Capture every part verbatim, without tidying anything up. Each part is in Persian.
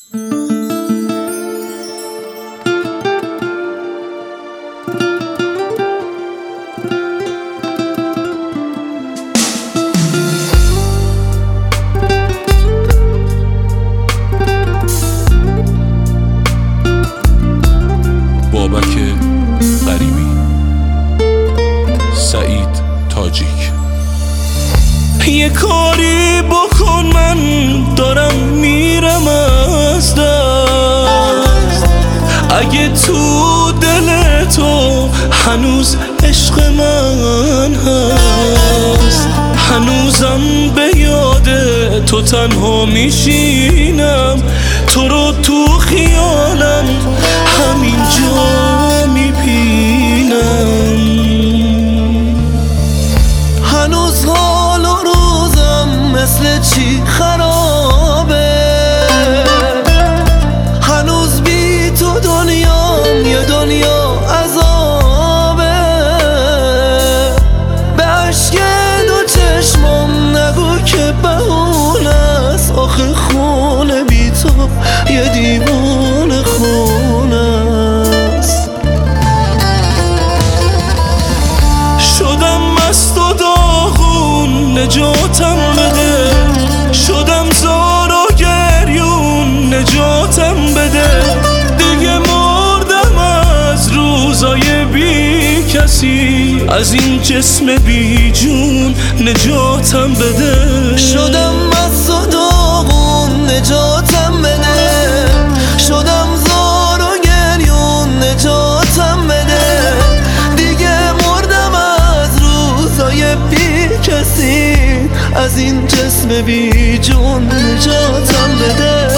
بابک غریبی، سعید تاجیک. یه کاری بکن من دارم میرم از دست، اگه تو دل تو هنوز عشق من هست، هنوزم به یاد تو تنها میشینم، تو رو تو خیالم همینجا میبینم. هنوز حال و روزم مثل چی خرابه، هنوز بی تو دنیام یه دنیا عذابه. به عشق دو چشمم نگو که بهونه است، آخه خونه بی تو یه دیوان خونه است. شدم مست و داغون نجاتم بده، شدم زار و گریون نجاتم بده، دیگه مردم از روزای بی کسی، از این جسم بی جون نجاتم بده. شدم مست و داغون نجاتم بده، شدم زار و گریون نجاتم بده، دیگه مردم از روزای بی کسی، از این جسم بی جون نجاتم بده.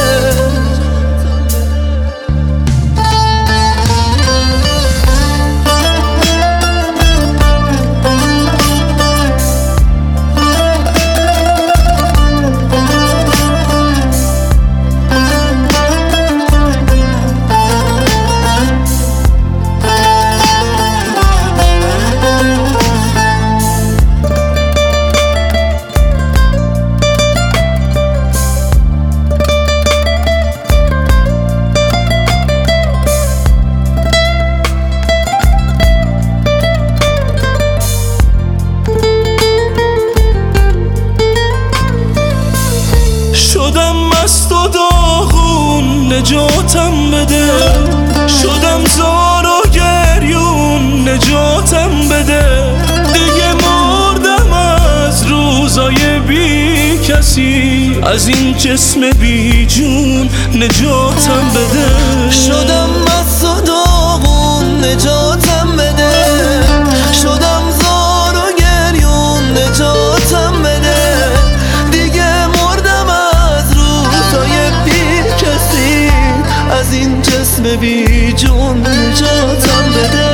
شدم مست و داغون نجاتم بده، شدم زار و گریون نجاتم بده، دیگه مردم از روزای بی کسی، از این جسم بی جون نجاتم بده. شدم مست و داغون نجاتم بده، شدم زار و گریون نجاتم بده، دیگه مردم از روزای بی کسی، از این جسم بی جون نجاتم بده.